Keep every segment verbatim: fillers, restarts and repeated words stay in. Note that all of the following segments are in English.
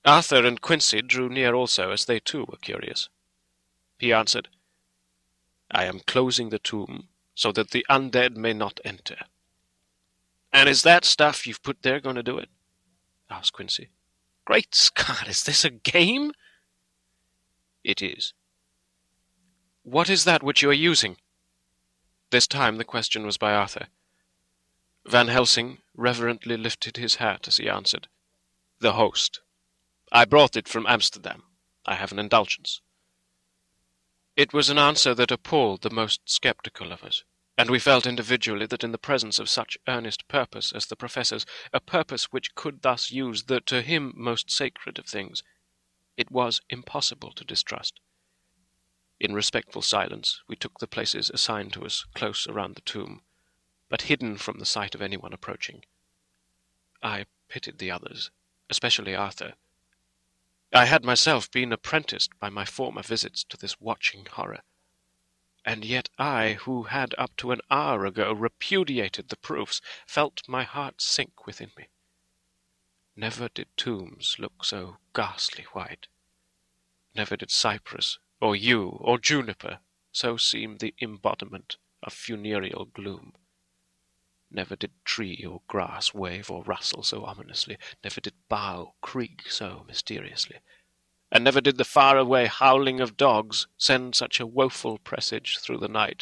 Arthur and Quincy drew near also, as they too were curious. He answered, "I am closing the tomb, so that the undead may not enter." "And is that stuff you've put there going to do it?" asked Quincy. "Great Scott, is this a game?" "It is." "What is that which you are using?" This time the question was by Arthur. Van Helsing reverently lifted his hat as he answered, "The host. I brought it from Amsterdam. I have an indulgence." It was an answer that appalled the most skeptical of us, and we felt individually that in the presence of such earnest purpose as the Professor's, a purpose which could thus use the to him most sacred of things, it was impossible to distrust. In respectful silence we took the places assigned to us close around the tomb, but hidden from the sight of anyone approaching. I pitied the others, especially Arthur. I had myself been apprenticed by my former visits to this watching horror, and yet I, who had up to an hour ago repudiated the proofs, felt my heart sink within me. Never did tombs look so ghastly white. Never did cypress, or yew, or juniper so seem the embodiment of funereal gloom. Never did tree or grass wave or rustle so ominously, never did bough creak so mysteriously, and never did the far-away howling of dogs send such a woeful presage through the night.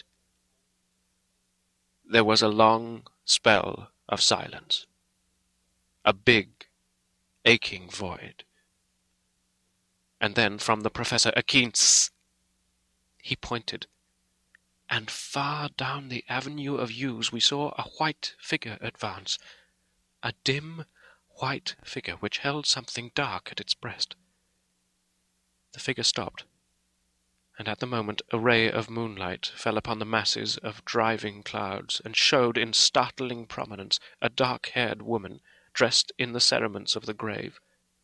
There was a long spell of silence, a big, aching void, and then from the Professor a keen tss. He pointed, and far down the avenue of yews we saw a white figure advance, a dim, white figure which held something dark at its breast. The figure stopped, and at the moment a ray of moonlight fell upon the masses of driving clouds, and showed in startling prominence a dark-haired woman dressed in the cerements of the grave.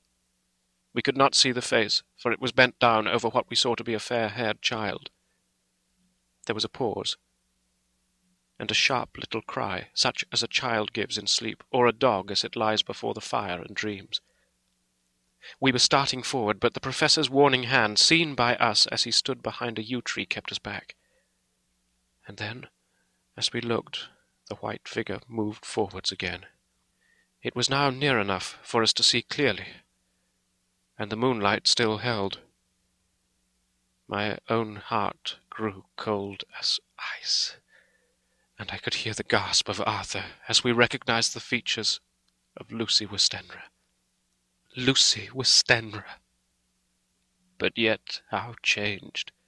We could not see the face, for it was bent down over what we saw to be a fair-haired child. There was a pause, and a sharp little cry, such as a child gives in sleep, or a dog as it lies before the fire and dreams. We were starting forward, but the Professor's warning hand, seen by us as he stood behind a yew tree, kept us back. And then, as we looked, the white figure moved forwards again. It was now near enough for us to see clearly, and the moonlight still held. My own heart grew cold as ice, and I could hear the gasp of Arthur as we recognized the features of Lucy Westenra. Lucy Westenra! But yet how changed!